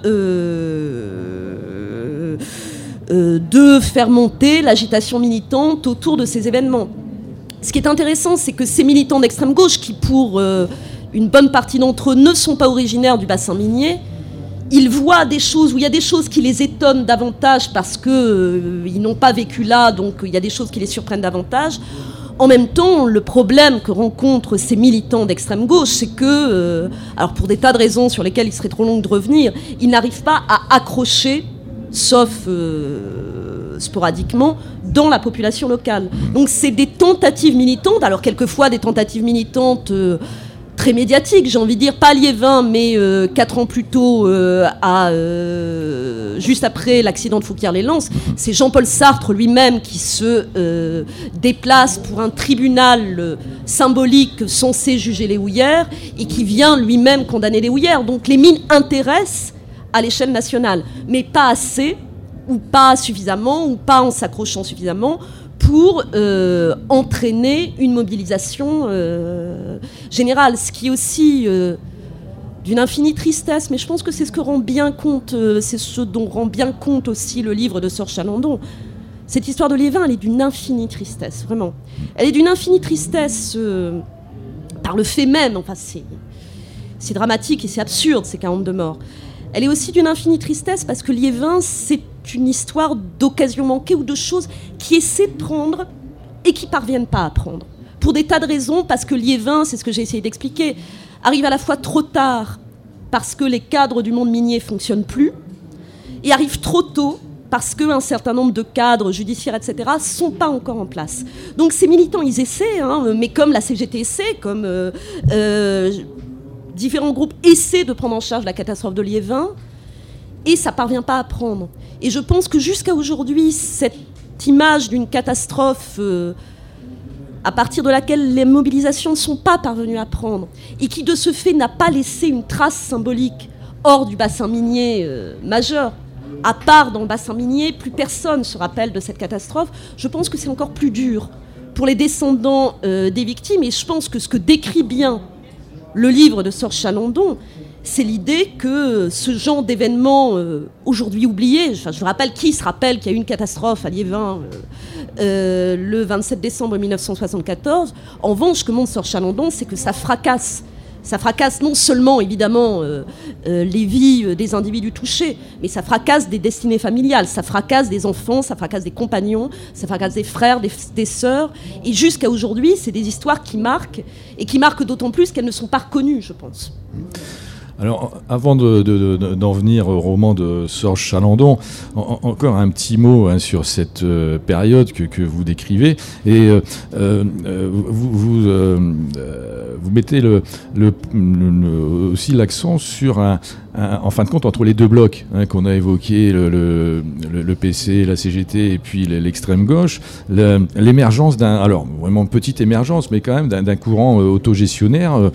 [SPEAKER 2] faire monter l'agitation militante autour de ces événements. Ce qui est intéressant, c'est que ces militants d'extrême gauche, qui pour une bonne partie d'entre eux ne sont pas originaires du bassin minier, ils voient des choses où il y a des choses qui les étonnent davantage parce qu'ils n'ont pas vécu là, donc il y a des choses qui les surprennent davantage. En même temps, le problème que rencontrent ces militants d'extrême gauche, c'est que, alors pour des tas de raisons sur lesquelles il serait trop long de revenir, ils n'arrivent pas à accrocher, sauf sporadiquement, dans la population locale. Donc c'est des tentatives militantes, alors quelquefois des tentatives militantes très médiatique, j'ai envie de dire, pas à Liévin, mais 4 ans plus tôt, juste après l'accident de Fouquier-les-Lances, c'est Jean-Paul Sartre lui-même qui se déplace pour un tribunal symbolique censé juger les houillères et qui vient lui-même condamner les houillères. Donc les mines intéressent à l'échelle nationale, mais pas assez, ou pas suffisamment, ou pas en s'accrochant suffisamment pour entraîner une mobilisation générale, ce qui est aussi d'une infinie tristesse, mais je pense que c'est ce que rend bien compte, c'est ce dont rend bien compte aussi le livre de Sœur Chalandon. Cette histoire de Liévin, elle est d'une infinie tristesse, vraiment. Elle est d'une infinie tristesse par le fait même, enfin c'est dramatique et c'est absurde, ces 42 morts. Elle est aussi d'une infinie tristesse parce que Liévin, c'est une histoire d'occasions manquées ou de choses qui essaient de prendre et qui parviennent pas à prendre. Pour des tas de raisons, parce que Liévin, c'est ce que j'ai essayé d'expliquer, arrive à la fois trop tard parce que les cadres du monde minier fonctionnent plus, et arrive trop tôt parce qu'un certain nombre de cadres judiciaires, etc., sont pas encore en place. Donc ces militants, ils essaient, mais comme la CGT essaie, comme différents groupes essaient de prendre en charge la catastrophe de Liévin, et ça parvient pas à prendre. Et je pense que jusqu'à aujourd'hui, cette image d'une catastrophe à partir de laquelle les mobilisations ne sont pas parvenues à prendre, et qui de ce fait n'a pas laissé une trace symbolique hors du bassin minier majeur, à part dans le bassin minier, plus personne se rappelle de cette catastrophe. Je pense que c'est encore plus dur pour les descendants des victimes, et je pense que ce que décrit bien le livre de Sœur Chalandon, c'est l'idée que ce genre d'événement aujourd'hui oublié, je vous rappelle, qui se rappelle qu'il y a eu une catastrophe à Liévin le 27 décembre 1974. En revanche, ce que montre Sœur Chalandon, c'est que ça fracasse non seulement, évidemment, les vies des individus touchés, mais ça fracasse des destinées familiales, ça fracasse des enfants, ça fracasse des compagnons, ça fracasse des frères, des sœurs. Et jusqu'à aujourd'hui, c'est des histoires qui marquent, et qui marquent d'autant plus qu'elles ne sont pas reconnues, je pense.
[SPEAKER 1] Alors, avant d'en venir au roman de Sœur Chalandon, encore un petit mot sur cette période que vous décrivez. Et vous mettez aussi l'accent sur en fin de compte, entre les deux blocs qu'on a évoqués, le PC, la CGT et puis l'extrême gauche, l'émergence alors vraiment petite émergence, mais quand même d'un courant autogestionnaire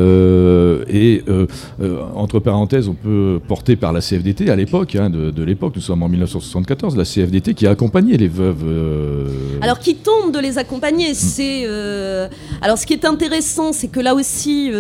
[SPEAKER 1] entre parenthèses, on peut porter par la CFDT à l'époque, de l'époque, nous sommes en 1974, la CFDT qui a accompagné les veuves.
[SPEAKER 2] Alors qui tente de les accompagner, alors ce qui est intéressant, c'est que là aussi,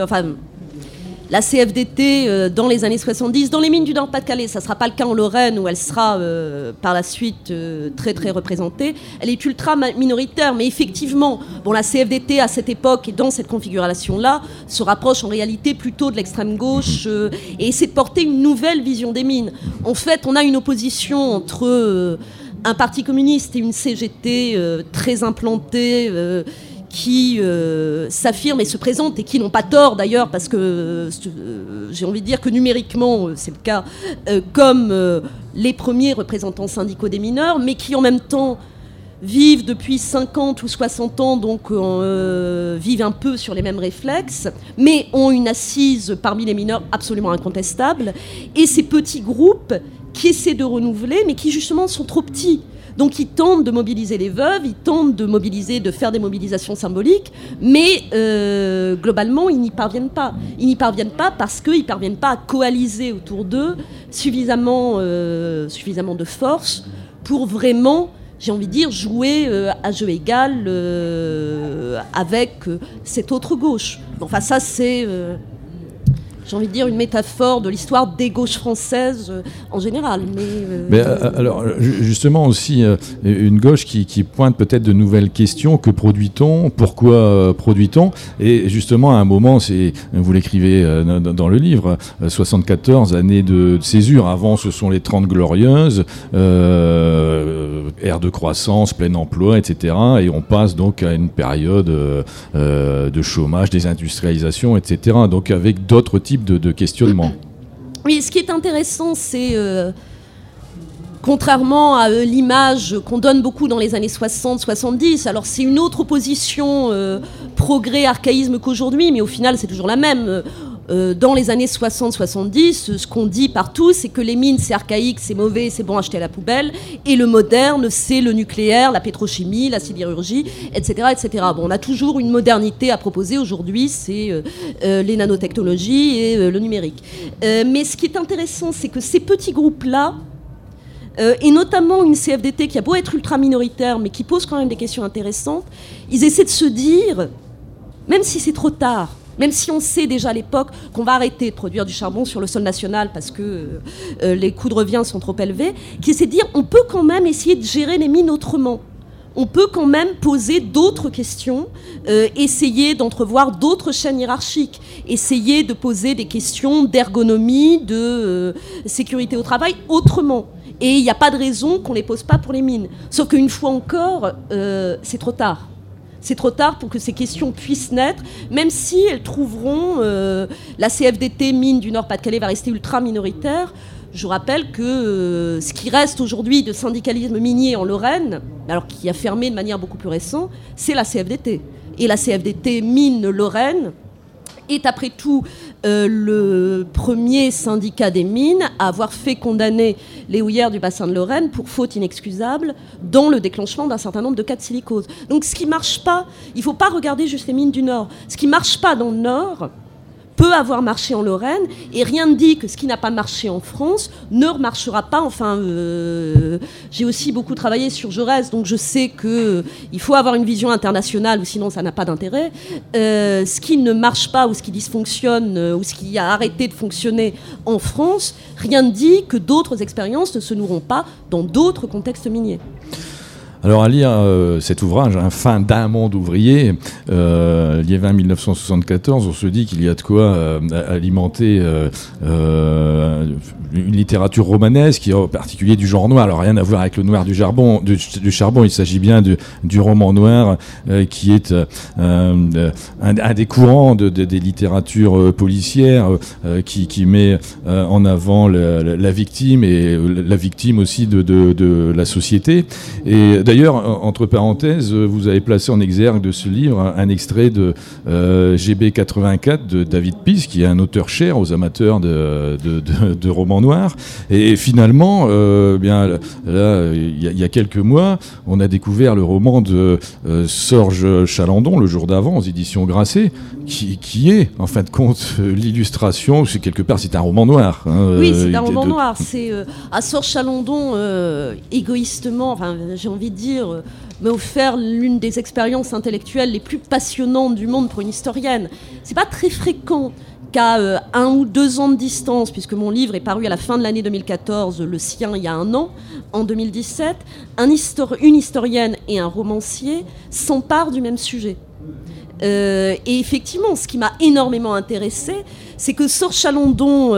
[SPEAKER 2] la CFDT, dans les années 70, dans les mines du Nord-Pas-de-Calais, ça ne sera pas le cas en Lorraine, où elle sera par la suite très très représentée. Elle est ultra minoritaire, mais effectivement, la CFDT à cette époque et dans cette configuration-là se rapproche en réalité plutôt de l'extrême gauche et essaie de porter une nouvelle vision des mines. En fait, on a une opposition entre un parti communiste et une CGT très implantée, qui s'affirment et se présentent, et qui n'ont pas tort d'ailleurs, parce que j'ai envie de dire que numériquement c'est le cas, comme les premiers représentants syndicaux des mineurs, mais qui en même temps vivent depuis 50 ou 60 ans, donc vivent un peu sur les mêmes réflexes, mais ont une assise parmi les mineurs absolument incontestable, et ces petits groupes qui essaient de renouveler, mais qui justement sont trop petits. Donc ils tentent de mobiliser les veuves, ils tentent de faire des mobilisations symboliques, mais globalement ils n'y parviennent pas. Ils n'y parviennent pas parce qu'ils ne parviennent pas à coaliser autour d'eux suffisamment de force pour vraiment, j'ai envie de dire, jouer à jeu égal avec cette autre gauche. Enfin ça c'est... j'ai envie de dire une métaphore de l'histoire des gauches françaises en général. Mais
[SPEAKER 1] alors, justement aussi, une gauche qui pointe peut-être de nouvelles questions. Que produit-on ? Pourquoi produit-on ? Et justement, à un moment, vous l'écrivez dans le livre, 74, année de césure. Avant, ce sont les 30 glorieuses, ère de croissance, plein emploi, etc. Et on passe donc à une période de chômage, désindustrialisation, etc. Donc avec d'autres types de questionnement.
[SPEAKER 2] Oui, ce qui est intéressant, c'est contrairement à l'image qu'on donne beaucoup dans les années 60-70, alors c'est une autre opposition progrès-archaïsme qu'aujourd'hui, mais au final c'est toujours la même. Dans les années 60-70, ce qu'on dit partout, c'est que les mines, c'est archaïque, c'est mauvais, c'est bon à jeter à la poubelle, et le moderne, c'est le nucléaire, la pétrochimie, la sidérurgie, etc., etc. Bon, on a toujours une modernité à proposer aujourd'hui, c'est les nanotechnologies et le numérique. Mais ce qui est intéressant, c'est que ces petits groupes-là et notamment une CFDT qui a beau être ultra minoritaire, mais qui pose quand même des questions intéressantes, ils essaient de se dire, même si c'est trop tard, même si on sait déjà à l'époque qu'on va arrêter de produire du charbon sur le sol national parce que les coûts de revient sont trop élevés, qui essaient de dire on peut quand même essayer de gérer les mines autrement. On peut quand même poser d'autres questions, essayer d'entrevoir d'autres chaînes hiérarchiques, essayer de poser des questions d'ergonomie, de sécurité au travail autrement. Et il n'y a pas de raison qu'on ne les pose pas pour les mines. Sauf qu'une fois encore, c'est trop tard. C'est trop tard pour que ces questions puissent naître, même si elles trouveront... la CFDT mine du Nord-Pas-de-Calais va rester ultra minoritaire. Je rappelle que ce qui reste aujourd'hui de syndicalisme minier en Lorraine, alors qui a fermé de manière beaucoup plus récente, c'est la CFDT. Et la CFDT mine Lorraine est après tout le premier syndicat des mines à avoir fait condamner les houillères du bassin de Lorraine pour faute inexcusable dans le déclenchement d'un certain nombre de cas de silicose. Donc ce qui ne marche pas, il ne faut pas regarder juste les mines du Nord. Ce qui ne marche pas dans le Nord peut avoir marché en Lorraine, et rien ne dit que ce qui n'a pas marché en France ne remarchera pas. Enfin, j'ai aussi beaucoup travaillé sur Jaurès, donc je sais qu'il faut avoir une vision internationale, ou sinon ça n'a pas d'intérêt. Ce qui ne marche pas, ou ce qui dysfonctionne, ou ce qui a arrêté de fonctionner en France, rien ne dit que d'autres expériences ne se noueront pas dans d'autres contextes miniers.
[SPEAKER 1] Alors à lire cet ouvrage, Fin d'un monde ouvrier, Liévin 1974, on se dit qu'il y a de quoi alimenter une littérature romanesque, en particulier du genre noir. Alors rien à voir avec le noir du charbon, il s'agit bien du roman noir qui est un des courants des littératures policières qui met en avant la victime et la victime aussi de la société. Et d'ailleurs, entre parenthèses, vous avez placé en exergue de ce livre un extrait de GB 84 de David Peace, qui est un auteur cher aux amateurs de romans noirs. Et finalement, bien là, il y a quelques mois, on a découvert le roman de Sorge Chalandon, Le jour d'avant, aux éditions Grasset, qui est, en fin de compte, l'illustration. Quelque part, c'est un roman noir.
[SPEAKER 2] Oui, c'est un roman noir. C'est à Sorge Chalandon, égoïstement, enfin, j'ai envie de dire, m'a offert l'une des expériences intellectuelles les plus passionnantes du monde pour une historienne. C'est pas très fréquent qu'à 1 ou 2 ans de distance, puisque mon livre est paru à la fin de l'année 2014, le sien il y a 1 an, en 2017, une historienne et un romancier s'emparent du même sujet. Et effectivement, ce qui m'a énormément intéressée, c'est que Sorge Chalandon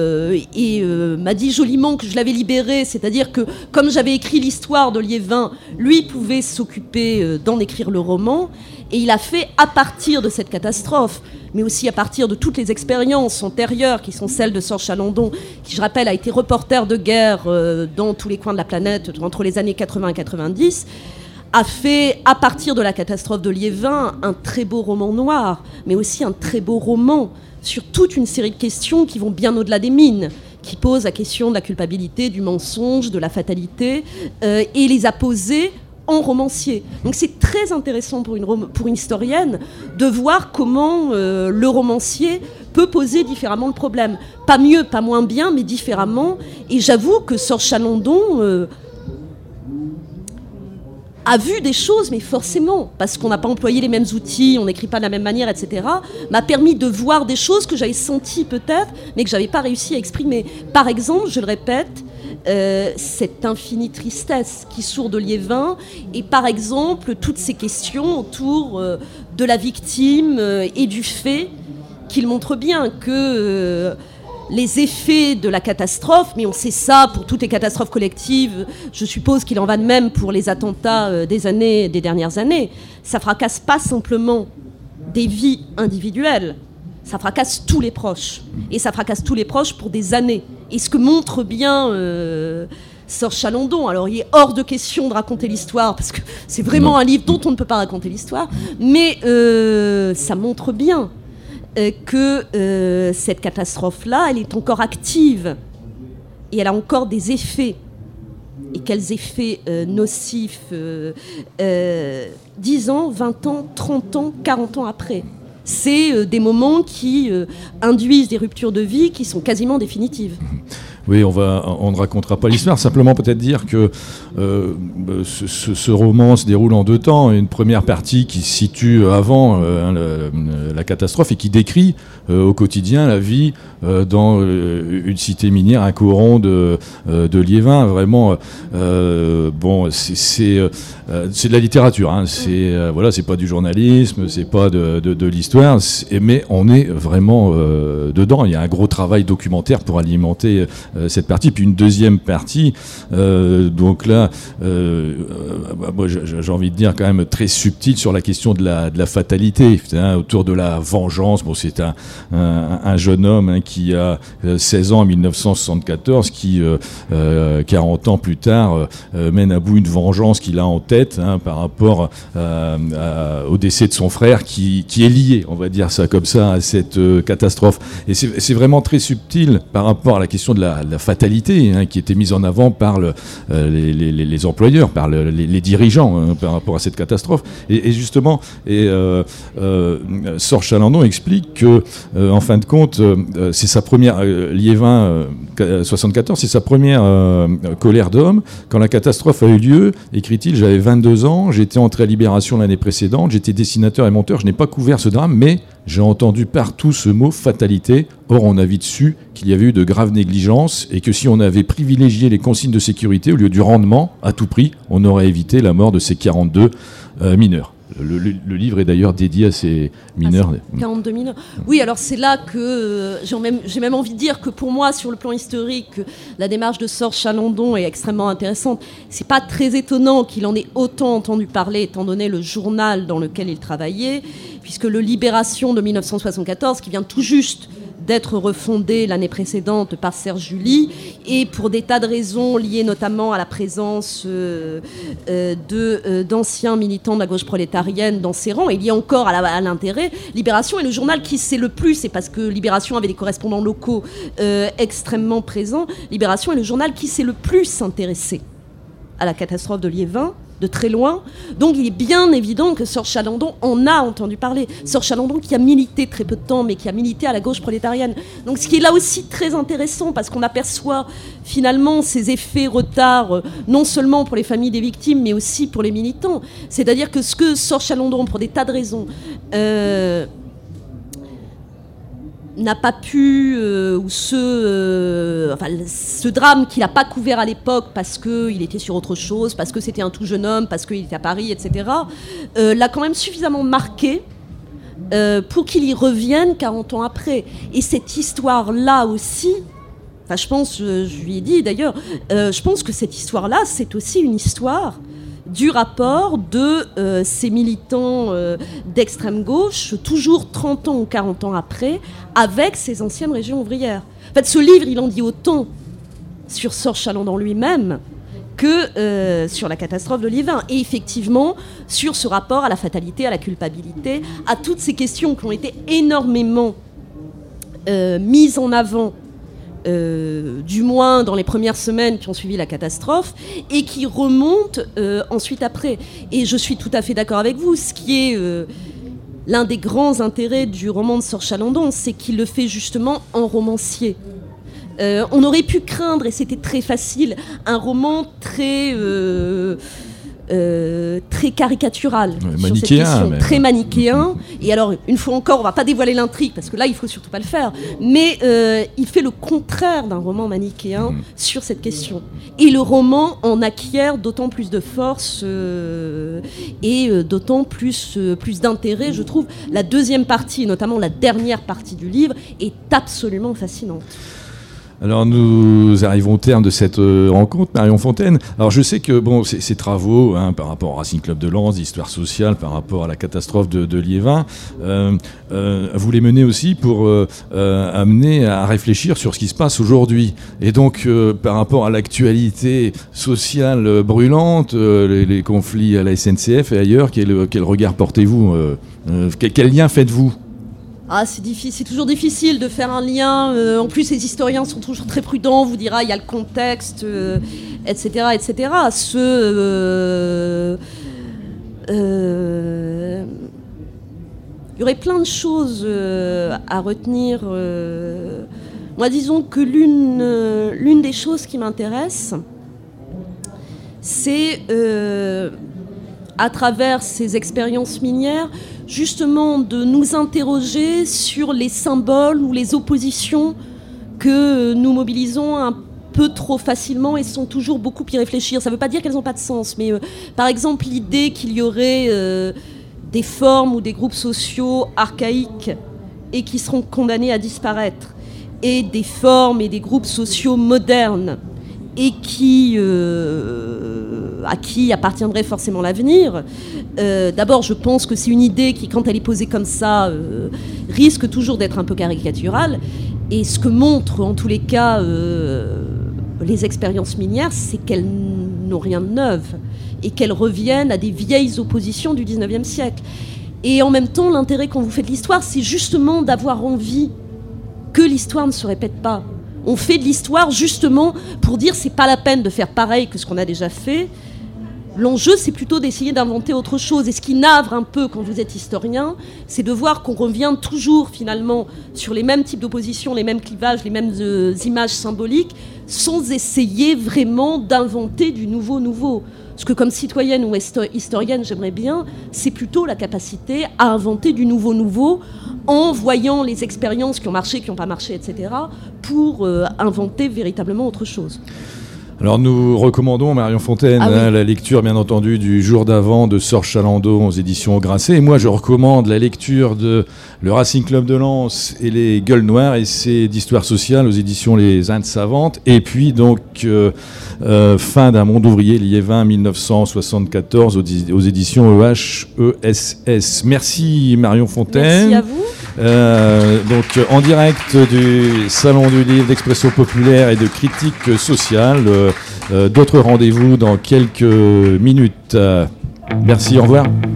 [SPEAKER 2] m'a dit joliment que je l'avais libéré, c'est-à-dire que comme j'avais écrit l'histoire de Liévin, lui pouvait s'occuper d'en écrire le roman, et il a fait, à partir de cette catastrophe, mais aussi à partir de toutes les expériences antérieures qui sont celles de Sorge Chalandon, qui, je rappelle, a été reporter de guerre dans tous les coins de la planète entre les années 80 et 90, a fait, à partir de la catastrophe de Liévin, un très beau roman noir, mais aussi un très beau roman sur toute une série de questions qui vont bien au-delà des mines, qui posent la question de la culpabilité, du mensonge, de la fatalité, et les a posées en romancier. Donc c'est très intéressant pour une historienne de voir comment le romancier peut poser différemment le problème. Pas mieux, pas moins bien, mais différemment. Et j'avoue que Sorge Chalandon a vu des choses, mais forcément, parce qu'on n'a pas employé les mêmes outils, on n'écrit pas de la même manière, etc., m'a permis de voir des choses que j'avais senties peut-être, mais que je n'avais pas réussi à exprimer. Par exemple, je le répète, cette infinie tristesse qui sourd de Liévin, et par exemple, toutes ces questions autour de la victime et du fait, qu'il montre bien que... les effets de la catastrophe, mais on sait ça pour toutes les catastrophes collectives, je suppose qu'il en va de même pour les attentats des dernières années, ça fracasse pas simplement des vies individuelles, ça fracasse tous les proches. Et ça fracasse tous les proches pour des années. Et ce que montre bien Sorge Chalandon, alors il est hors de question de raconter l'histoire, parce que c'est vraiment un livre dont on ne peut pas raconter l'histoire, mais ça montre bien que cette catastrophe-là, elle est encore active et elle a encore des effets. Et quels effets nocifs 10 ans, 20 ans, 30 ans, 40 ans après. C'est des moments qui induisent des ruptures de vie qui sont quasiment définitives.
[SPEAKER 1] Oui, on ne racontera pas l'histoire, simplement peut-être dire que ce roman se déroule en 2 temps. Une première partie qui se situe avant la catastrophe et qui décrit au quotidien la vie dans une cité minière, un coron de Liévin. Vraiment, c'est de la littérature. Hein. C'est pas du journalisme, c'est pas de l'histoire, mais on est vraiment dedans. Il y a un gros travail documentaire pour alimenter cette partie. Puis une deuxième partie, donc là, moi j'ai envie de dire quand même très subtile sur la question de la fatalité, hein, autour de la vengeance. Bon, c'est un jeune homme, hein, qui a 16 ans en 1974, qui 40 ans plus tard mène à bout une vengeance qu'il a en tête, hein, par rapport au décès de son frère qui est lié, on va dire ça comme ça, à cette catastrophe. Et c'est vraiment très subtil par rapport à la question de la fatalité, hein, qui était mise en avant par les employeurs, par les dirigeants, hein, par rapport à cette catastrophe. Et justement, Sorge Chalandon explique que, en fin de compte, c'est sa première Liévin 74, c'est sa première colère d'homme. Quand la catastrophe a eu lieu, écrit-il, j'avais 22 ans, j'étais entré à Libération l'année précédente, j'étais dessinateur et monteur, je n'ai pas couvert ce drame, mais j'ai entendu partout ce mot fatalité. Or, on a vite su qu'il y avait eu de graves négligences et que si on avait privilégié les consignes de sécurité au lieu du rendement, à tout prix, on aurait évité la mort de ces 42 mineurs. Le livre est d'ailleurs dédié à ces mineurs.
[SPEAKER 2] 42 mineurs. Oui, alors c'est là que j'ai même envie de dire que pour moi, sur le plan historique, la démarche de Sorge Chalandon est extrêmement intéressante. C'est pas très étonnant qu'il en ait autant entendu parler, étant donné le journal dans lequel il travaillait, puisque le Libération de 1974, qui vient tout juste d'être refondé l'année précédente par Serge July, et pour des tas de raisons liées notamment à la présence d'anciens militants de la gauche prolétarienne dans ses rangs, et liées encore à l'intérêt. Libération est le journal qui sait le plus, et parce que Libération avait des correspondants locaux extrêmement présents, Libération est le journal qui s'est le plus intéressé à la catastrophe de Liévin, de très loin. Donc il est bien évident que Sorge Chalandon en a entendu parler. Sorge Chalandon qui a milité très peu de temps, mais qui a milité à la gauche prolétarienne. Donc ce qui est là aussi très intéressant, parce qu'on aperçoit finalement ces effets retard, non seulement pour les familles des victimes, mais aussi pour les militants. C'est-à-dire que ce que Sorge Chalandon, pour des tas de raisons, n'a pas pu, ou ce drame qu'il n'a pas couvert à l'époque parce qu'il était sur autre chose, parce que c'était un tout jeune homme, parce qu'il était à Paris, etc., l'a quand même suffisamment marqué pour qu'il y revienne 40 ans après. Et cette histoire-là aussi, je pense, je lui ai dit d'ailleurs, je pense que cette histoire-là, c'est aussi une histoire du rapport de ces militants d'extrême gauche, toujours 30 ans ou 40 ans après, avec ces anciennes régions ouvrières. En fait, ce livre, il en dit autant sur Sorge Chalandon lui-même que sur la catastrophe de Liévin. Et effectivement, sur ce rapport à la fatalité, à la culpabilité, à toutes ces questions qui ont été énormément mises en avant, du moins dans les premières semaines qui ont suivi la catastrophe, et qui remontent ensuite après. Et je suis tout à fait d'accord avec vous, ce qui est l'un des grands intérêts du roman de Sorge Chalandon, c'est qu'il le fait justement en romancier. On aurait pu craindre, et c'était très facile, un roman très caricatural,
[SPEAKER 1] manichéen,
[SPEAKER 2] très manichéen. Et alors, une fois encore, on va pas dévoiler l'intrigue parce que là, il faut surtout pas le faire. Mais il fait le contraire d'un roman manichéen sur cette question. Et le roman en acquiert d'autant plus de force et d'autant plus d'intérêt, je trouve. La deuxième partie, et notamment la dernière partie du livre, est absolument fascinante.
[SPEAKER 1] Alors nous arrivons au terme de cette rencontre, Marion Fontaine. Alors je sais que ces travaux, hein, par rapport au Racing Club de Lens, d'histoire sociale, par rapport à la catastrophe de Liévin, vous les menez aussi pour amener à réfléchir sur ce qui se passe aujourd'hui. Et donc par rapport à l'actualité sociale brûlante, les conflits à la SNCF et ailleurs, quel regard portez-vous quel lien faites-vous ?
[SPEAKER 2] C'est toujours difficile de faire un lien. En plus, les historiens sont toujours très prudents. On vous dira, il y a le contexte, etc., etc. Il y aurait plein de choses à retenir Moi, disons que l'une des choses qui m'intéresse, c'est, à travers ces expériences minières, justement de nous interroger sur les symboles ou les oppositions que nous mobilisons un peu trop facilement et sont toujours beaucoup y réfléchir. Ça ne veut pas dire qu'elles n'ont pas de sens, mais par exemple l'idée qu'il y aurait des formes ou des groupes sociaux archaïques et qui seront condamnés à disparaître, et des formes et des groupes sociaux modernes et à qui appartiendrait forcément l'avenir. D'abord, je pense que c'est une idée qui, quand elle est posée comme ça, risque toujours d'être un peu caricaturale. Et ce que montrent, en tous les cas, les expériences minières, c'est qu'elles n'ont rien de neuf et qu'elles reviennent à des vieilles oppositions du 19e siècle. Et en même temps, l'intérêt qu'on vous fait de l'histoire, c'est justement d'avoir envie que l'histoire ne se répète pas. On fait de l'histoire justement pour dire c'est pas la peine de faire pareil que ce qu'on a déjà fait. L'enjeu, c'est plutôt d'essayer d'inventer autre chose. Et ce qui navre un peu quand vous êtes historien, c'est de voir qu'on revient toujours finalement sur les mêmes types d'opposition, les mêmes clivages, les mêmes images symboliques, sans essayer vraiment d'inventer du nouveau. Ce que comme citoyenne ou historienne, j'aimerais bien, c'est plutôt la capacité à inventer du nouveau en voyant les expériences qui ont marché, qui n'ont pas marché, etc., pour inventer véritablement autre chose.
[SPEAKER 1] Alors nous recommandons, Marion Fontaine, la lecture bien entendu du Jour d'avant de Sorge Chalandon aux éditions Grasset. Et moi je recommande la lecture de Le Racing Club de Lens et Les Gueules Noires, essais d'histoire sociale aux éditions Les Indes Savantes. Et puis donc Fin d'un monde ouvrier, Liévin 1974 aux éditions EHESS. Merci Marion Fontaine.
[SPEAKER 2] Merci à vous.
[SPEAKER 1] Donc en direct du Salon du Livre d'Expression Populaire et de Critique Sociale. D'autres rendez-vous dans quelques minutes. Merci, au revoir.